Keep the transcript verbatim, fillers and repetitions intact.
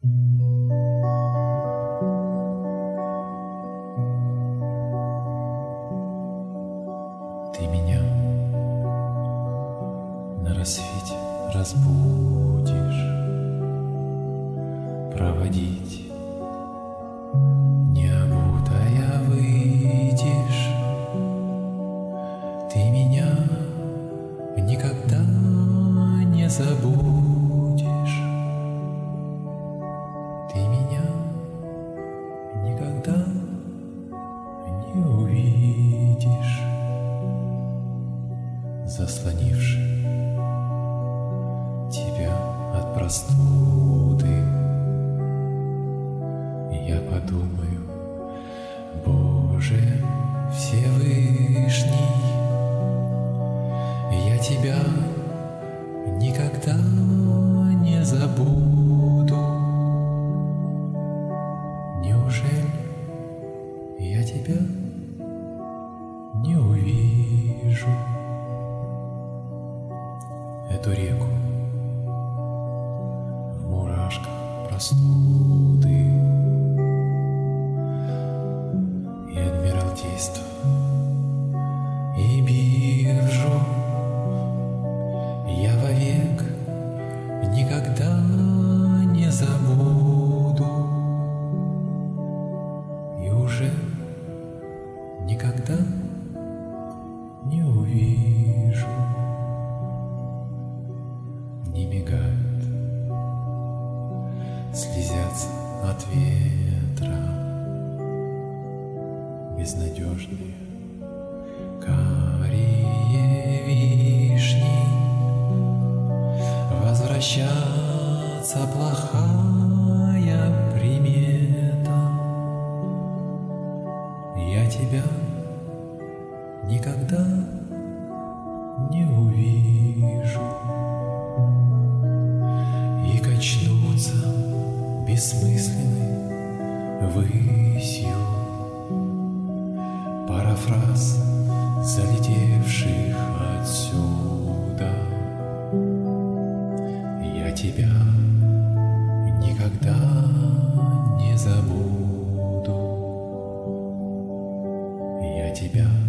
Ты меня на рассвете разбудишь, проводить необутая выйдешь. Ты меня никогда не забудешь. Ты меня никогда не увидишь, заслонивши тебя от простуды. Я подумаю: Боже Всевышний, я тебя никогда не забуду. Неужели я тебя не увижу? Эту реку в мурашках простуды и адмиралтейство, и биржу я вовек никогда не забуду и уже никогда не увижу. Не мигают, слезятся от ветра безнадежные карие вишни. Возвращаться плохая примета. Я тебя никогда не увижу. И качнуться бессмысленной ввысью парафраз залетевших отсюда. Я тебя никогда не забуду. Я тебя